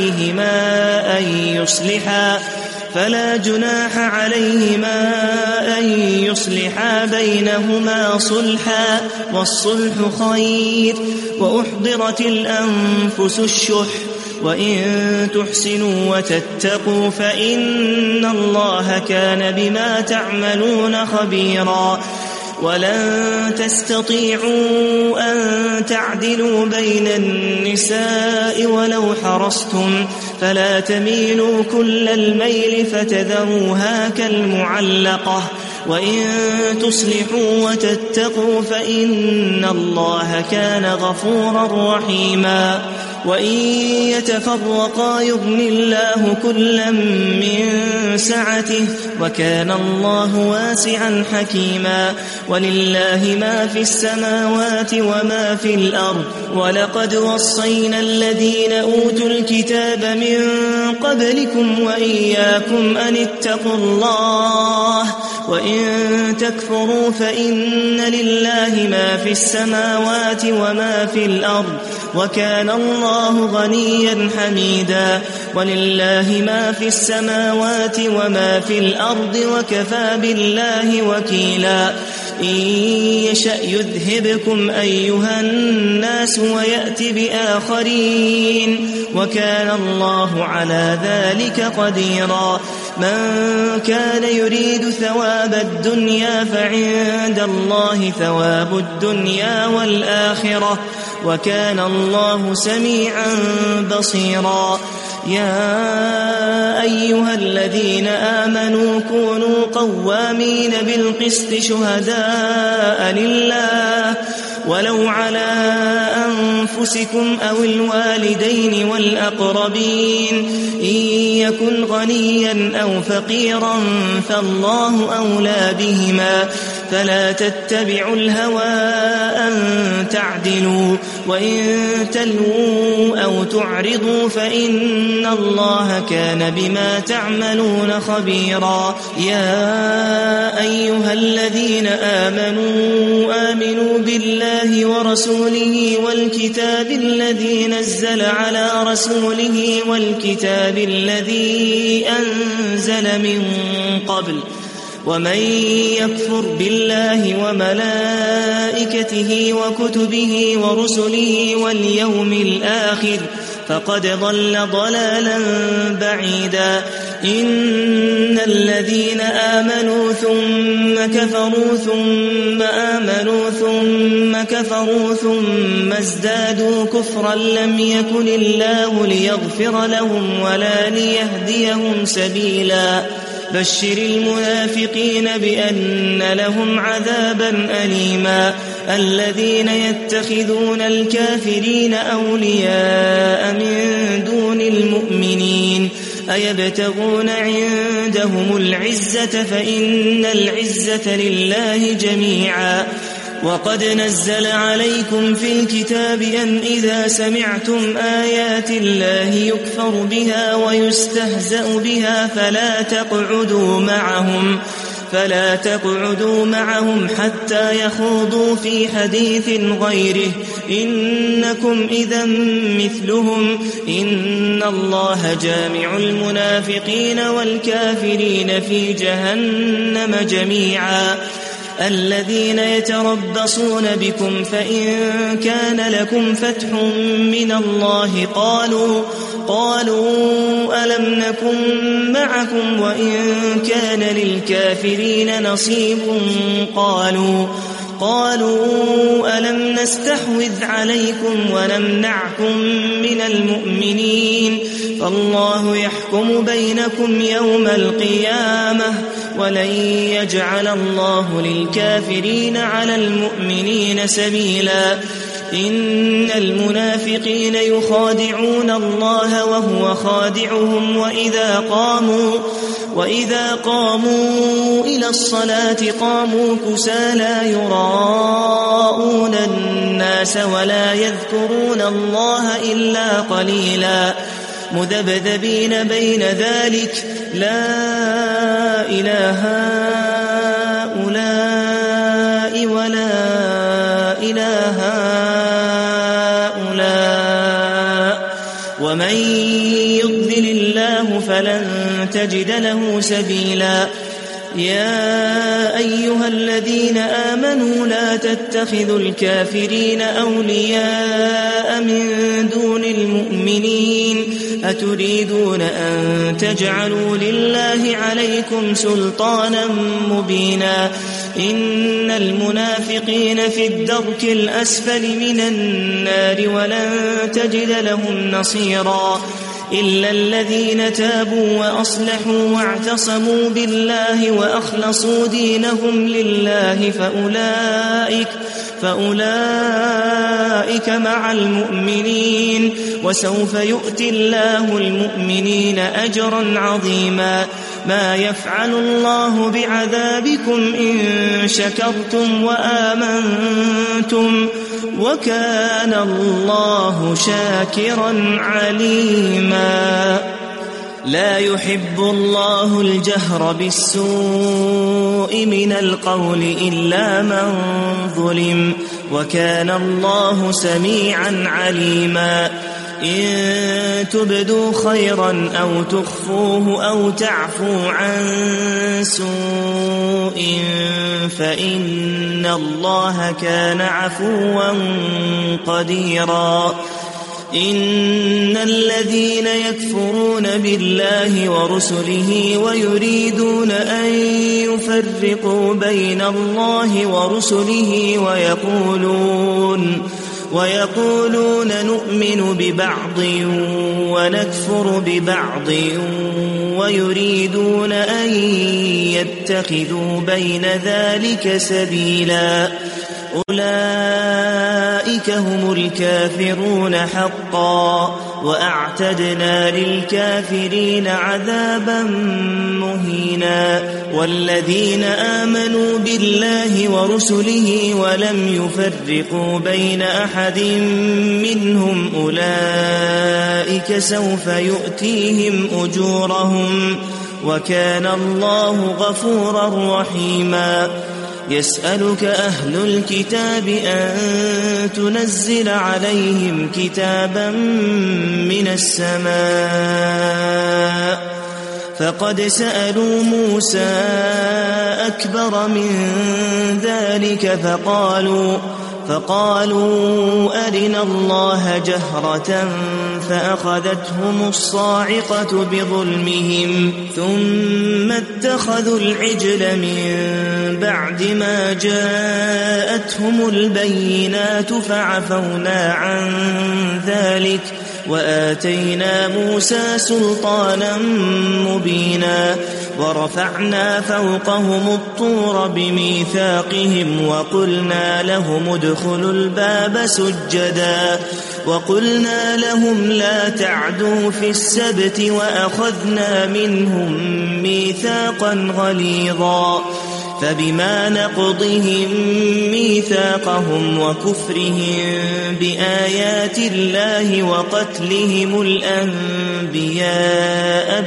عليهما أن يصلحا بينهما صلحا والصلح خير وأحضرت الأنفس الشح وإن تحسنوا وتتقوا فإن الله كان بما تعملون خبيرا ولن تستطيعوا أن تعدلوا بين النساء ولو حرصتم فلا تميلوا كل الميل فتذروها كالمعلقة وإن تصلحوا وتتقوا فإن الله كان غفورا رحيما وإن يتفرقا يغن الله كلا من سعته وكان الله واسعا حكيما ولله ما في السماوات وما في الأرض ولقد وصينا الذين أوتوا الكتاب من قبلكم وإياكم أن اتقوا الله وإن تكفروا فإن لله ما في السماوات وما في الأرض وكان الله غنيا حميدا ولله ما في السماوات وما في الأرض وكفى بالله وكيلا إن يشأ يذهبكم أيها الناس ويأت بآخرين وكان الله على ذلك قديرا من كان يريد ثواب الدنيا فعند الله ثواب الدنيا والآخرة وكان الله سميعا بصيرا يا أيها الذين آمنوا كونوا قوامين بالقسط شهداء لله ولو على أنفسكم أو الوالدين والأقربين إن يكن غنيا أو فقيرا فالله أولى بهما فلا تتبعوا الهوى أن تعدلوا وإن تلووا أو تعرضوا فإن الله كان بما تعملون خبيرا يا أيها الذين آمنوا بالله ورسوله والكتاب الذي نزل على رسوله والكتاب الذي أنزل من قبل ومن يكفر بالله وملائكته وكتبه ورسله واليوم الآخر فقد ضل ضلالا بعيدا إن الذين آمنوا ثم كفروا ثم آمنوا ثم كفروا ثم ازدادوا كفرا لم يكن الله ليغفر لهم ولا ليهديهم سبيلا بشر المنافقين بأن لهم عذابا أليما الذين يتخذون الكافرين أولياء من دون المؤمنين أيبتغون عندهم العزة فإن العزة لله جميعا وقد نزل عليكم في الكتاب أن إذا سمعتم آيات الله يكفر بها ويستهزأ بها فلا تقعدوا معهم حتى يخوضوا في حديث غيره إنكم إذا مثلهم إن الله جامع المنافقين والكافرين في جهنم جميعا الذين يتربصون بكم فإن كان لكم فتح من الله قالوا ألم نكن معكم وإن كان للكافرين نصيب قالوا ألم نستحوذ عليكم ونمنعكم من المؤمنين فالله يحكم بينكم يوم القيامة ولن يجعل الله للكافرين على المؤمنين سبيلا إن المنافقين يخادعون الله وهو خادعهم وإذا قاموا إلى الصلاة قاموا كسالى يراءون الناس ولا يذكرون الله إلا قليلا مذبذبين بين ذلك لا إله هؤلاء ولا إله هؤلاء ومن يضلل الله فلن تجد له سبيلا يا أيها الذين آمنوا لا تتخذوا الكافرين أولياء من دون المؤمنين أتريدون أن تجعلوا لله عليكم سلطانا مبينا إن المنافقين في الدرك الأسفل من النار ولن تجد لهم نصيرا إلا الذين تابوا وأصلحوا واعتصموا بالله وأخلصوا دينهم لله فأولئك مع المؤمنين وسوف يؤتي الله المؤمنين أجرا عظيما ما يفعل الله بعذابكم إن شكرتم وآمنتم وكان الله شاكرا عليما لا يحب الله الجهر بالسوء من القول إلا من ظلم وكان الله سميعا عليما إن تبدوا خيرا أو تخفوه أو تعفو عن سوء فإن الله كان عفوا قديرا إن الذين يكفرون بالله ورسله ويريدون أن يفرقوا بين الله ورسله ويقولون نؤمن ببعض ونكفر ببعض ويريدون أن يتخذوا بين ذلك سبيلا أولئك هم الكافرون حقا وأعتدنا للكافرين عذابا مهينا والذين آمنوا بالله ورسله ولم يفرقوا بين أحد منهم أولئك سوف يؤتيهم أجورهم وكان الله غفورا رحيما يسألك أهل الكتاب أن تنزل عليهم كتابا من السماء فقد سألوا موسى أكبر من ذلك فقالوا أرنا الله جهرة فأخذتهم الصاعقة بظلمهم ثم اتخذوا العجل من بعد ما جاءتهم البينات فعفونا عن ذلك وآتينا موسى سلطانا مبينا ورفعنا فوقهم الطور بميثاقهم وقلنا لهم ادخلوا الباب سجدا وقلنا لهم لا تعدوا في السبت وأخذنا منهم ميثاقا غليظا فبما نقضهم ميثاقهم وكفرهم بآيات الله وقتلهم الأنبياء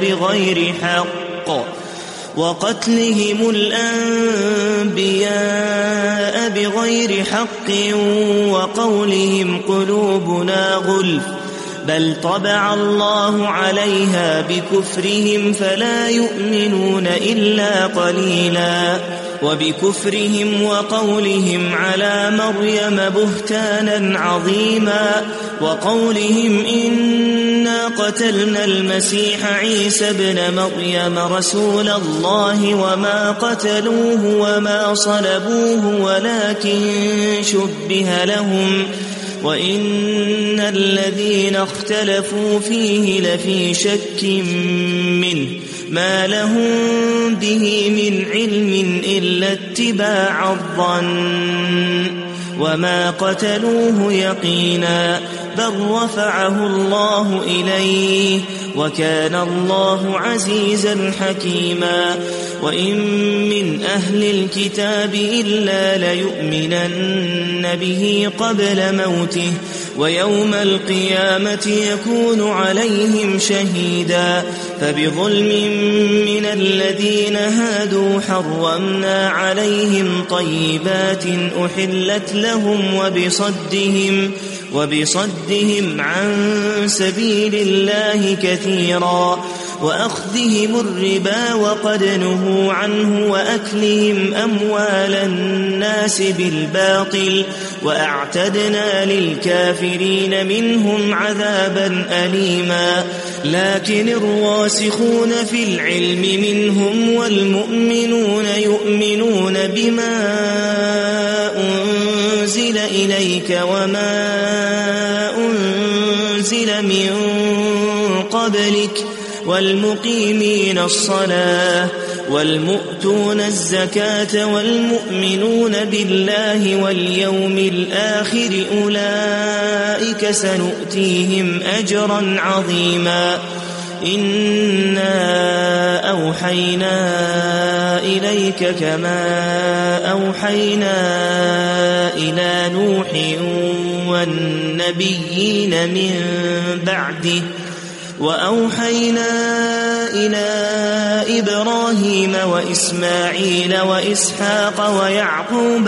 بغير حق وقولهم قلوبنا غلف بل طبع الله عليها بكفرهم فلا يؤمنون إلا قليلا وبكفرهم وقولهم على مريم بهتانا عظيما وقولهم إنا قتلنا المسيح عيسى ابن مريم رسول الله وما قتلوه وما صلبوه ولكن شبه لهم وإن الذين اختلفوا فيه لفي شك منه ما لهم به من علم إلا اتباع الظن وما قتلوه يقينا بل رفعه الله إليه وكان الله عزيزا حكيما وإن من أهل الكتاب إلا ليؤمنن به قبل موته ويوم القيامة يكون عليهم شهيدا فبظلم من الذين هادوا حرمنا عليهم طيبات أحلت لهم وبصدهم عن سبيل الله كثيرا وأخذهم الربا وقد نهوا عنه وأكلهم أموال الناس بالباطل وأعتدنا للكافرين منهم عذابا أليما لكن الراسخون في العلم منهم والمؤمنون يؤمنون بما أنزل إليك وما أنزل من قبلك والمقيمين الصلاة والمؤتون الزكاة والمؤمنون بالله واليوم الآخر أولئك سنؤتيهم أجرا عظيما إنا أوحينا إليك كما أوحينا إلى نوح والنبيين من بعده وأوحينا إلى إبراهيم وإسماعيل وإسحاق ويعقوب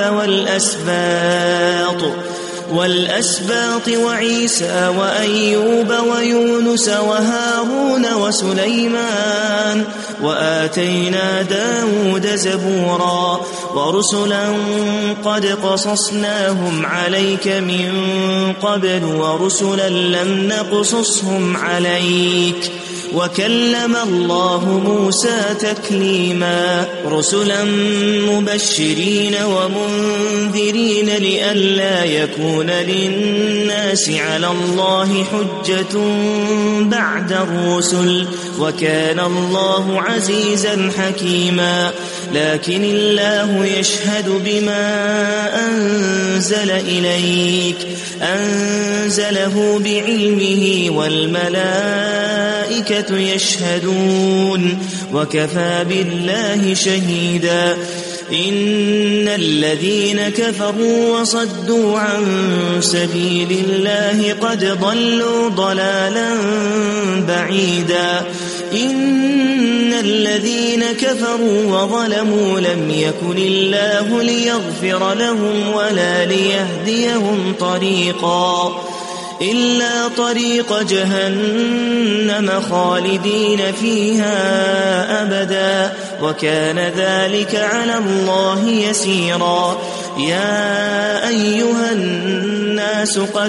والأسباط وعيسى وأيوب ويونس وهارون وسليمان وآتينا داود زبورا ورسلا قد قصصناهم عليك من قبل ورسلا لم نقصصهم عليك وكلم الله موسى تكليما رسلا مبشرين ومنذرين لئلا يكون للناس على الله حجة بعد الرسل وكان الله عزيزا حكيما لكن الله يشهد بما أنزل إليك أنزله بعلمه والملائكة يشهدون وكفى بالله شهيدا إن الذين كفروا وصدوا عن سبيل الله قد ضلوا ضلالا بعيدا إن الذين كفروا وظلموا لم يكن الله ليغفر لهم ولا ليهديهم طريقا إلا طريق جهنم خالدين فيها أبدا وكان ذلك على الله يسيرا يا أيها الناس قد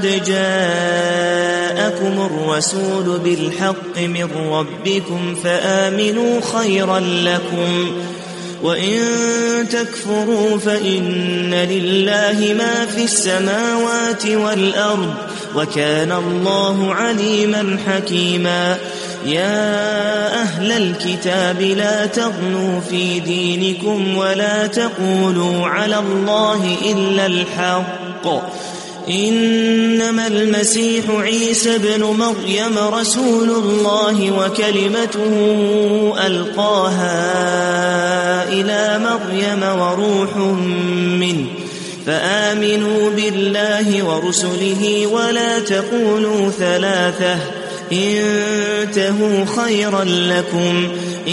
جاءكم الرسول بالحق من ربكم فآمنوا خيرا لكم وإن تكفروا فإن لله ما في السماوات والأرض وكان الله عليما حكيما يا أهل الكتاب لا تغلوا في دينكم ولا تقولوا على الله إلا الحق إنما المسيح عيسى بن مريم رسول الله وكلمته ألقاها إلى مريم وروح منه فآمنوا بالله ورسله ولا تقولوا ثلاثة انتهوا خيرا لكم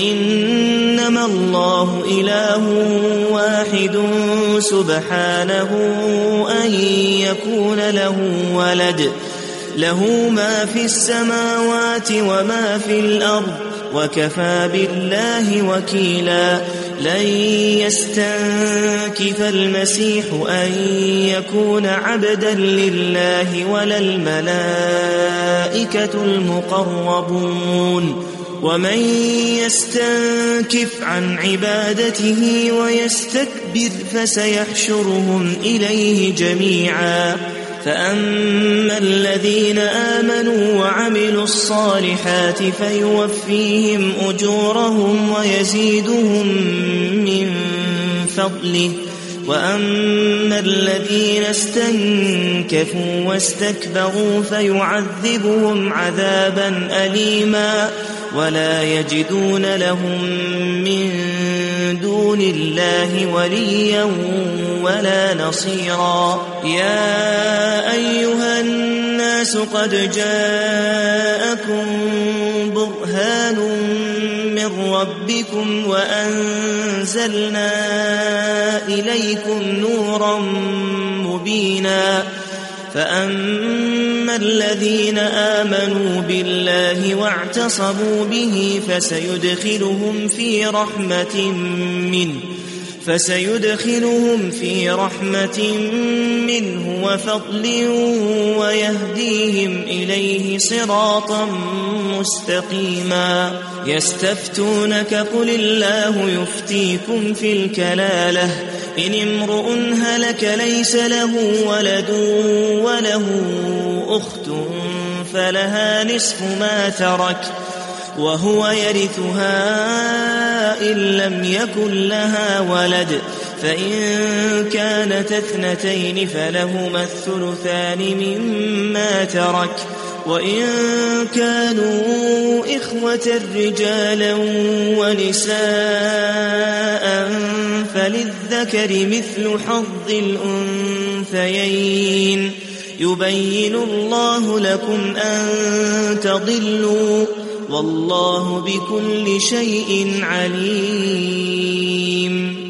إنما الله إله واحد سبحانه أن يكون له ولد له ما في السماوات وما في الأرض وكفى بالله وكيلا لن يستنكف المسيح أن يكون عبدا لله ولا الملائكة المقربون ومن يستنكف عن عبادته ويستكبر فسيحشرهم إليه جميعا فأما الذين آمنوا وعملوا الصالحات فيوفيهم أجورهم ويزيدهم من فضله وأما الذين استنكفوا واستكبروا فيعذبهم عذابا أليما ولا يجدون لهم من دون الله وليا ولا نصيرا يا أيها الناس قد جاءكم برهان من ربكم وأنزلنا إليكم نورا مبينا فأما الذين آمنوا بالله واعتصموا به فسيدخلهم في رحمة منه وفضل ويهديهم إليه صراطا مستقيما يستفتونك قل الله يفتيكم في الكلالة إن امرؤ هلك ليس له ولد وله أخت فلها نصف ما ترك وهو يرثها إن لم يكن لها ولد، فإن كانت اثنتين فلهما الثلثان مما ترك، وإن كانوا إخوة رجالا ونساء فللذكر مثل حظ الأنثيين، يبين الله لكم أن تضلوا، والله بكل شيء عليم.